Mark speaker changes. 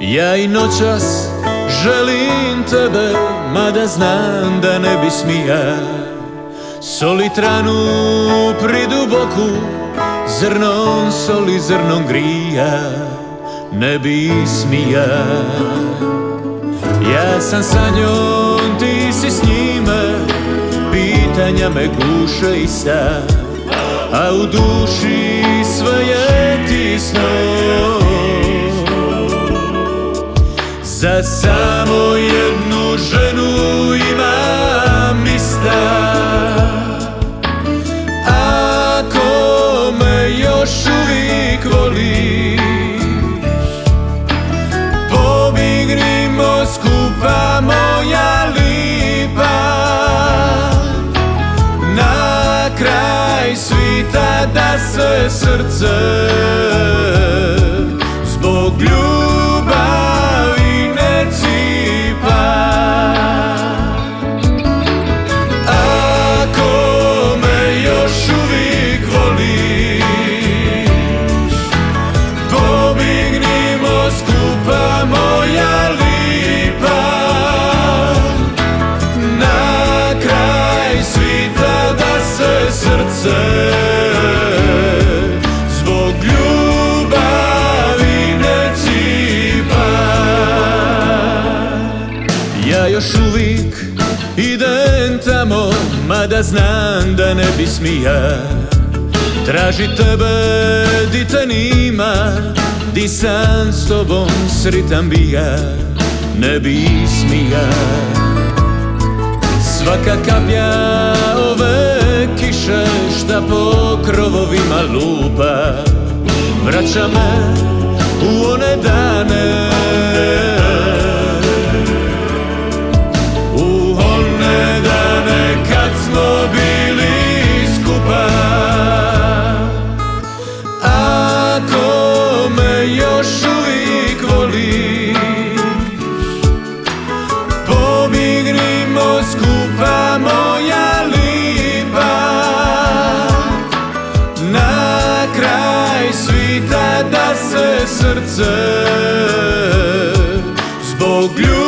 Speaker 1: Ja i noćas želim tebe, mada znam da ne bi smija. Solitranu priduboku, zrnom soli, zrnom grija, ne bi smija. Ja sam sa njom, ti si s njime, pitanja me guše i sad, a u duši sve je tisno. Za samo jednu ženu imam ista. Ako me još uvijek voliš, pobignimo skupa moja lipa. Na kraj svita da se srce zbog ljubavi ne cipa. Ako me još uvijek voliš, pobignimo skupa moja lipa. Na kraj svita da se srce zbog ljubavi ne cipa. Ja još uvijek idem tamo, mada znam da ne bi smija. Traži tebe di te nima, di sam s tobom sritan bija, ne bi smija. Svaka kaplja ove kiše šta po krovovima lupa, vraća me u one dane, u one dane kad smo bili skupa. Ako me još uvijek voliš, pobignimo skupa moja lipa. Na kraj svita da se srce zbog ljubavi